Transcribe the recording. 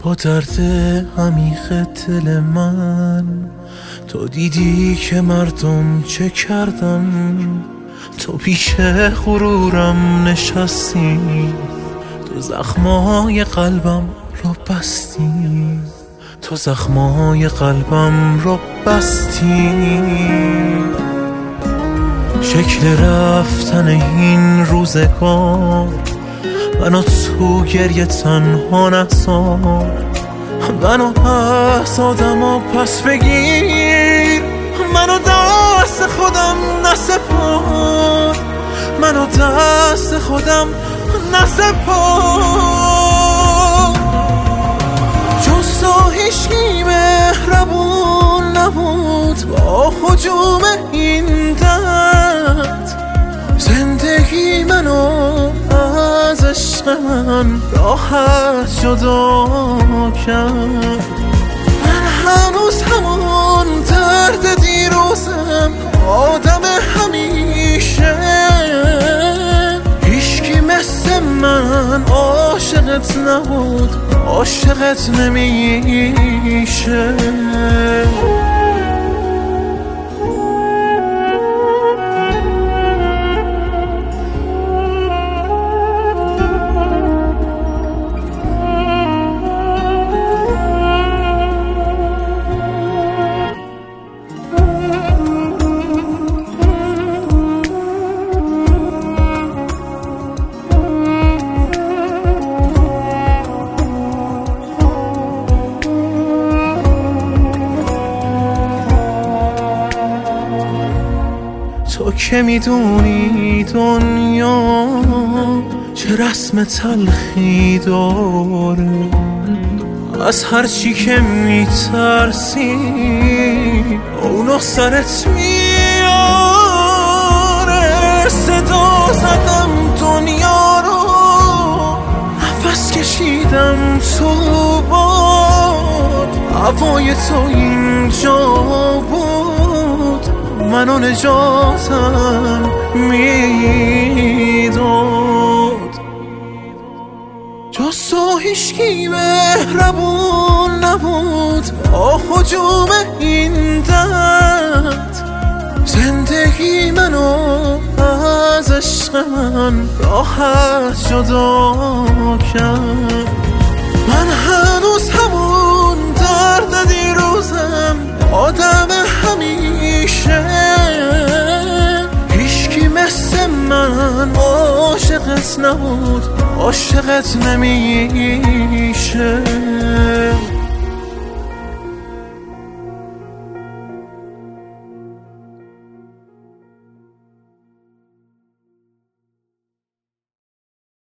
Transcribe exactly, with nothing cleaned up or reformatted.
با درد عمیق دل من تو دیدی که مردم چه کردن، تو پیش غرورم نشستی، تو زخمای قلبم رو بستی، تو زخمای قلبم رو بستی. شکل رفتن این روزگار منو تو گریه تنها نذار، منو از آدم و پس بگیر، منو دست خودم نسپار، منو دست خودم نسپار. جز تو هیچکی مهربون نبود با هجوم این درد، زندگی منو از عشق من راحت جدا کرد. من هنوز همون درد دیروزم، آدم همیشه، هیچکی مثل من عاشقت نبود، عاشقت نمیشه. تو که میدونی دنیا چه رسم تلخی داره، از هر چی که میترسی اونو سرت میاره. صدا زدم دنیا رو، نفس کشیدم تو باد، هوای تو اینجا بود، منو نجاتم میداد. جز تو هیچکی مهربون نبود با هجوم این درد، زندگی منو از عشق من راحت جدا کرد. من هنوز همون درد دیروزم، آدم همیشه، هیچکی مثل من عاشقت نبود، عاشقت نمیشه.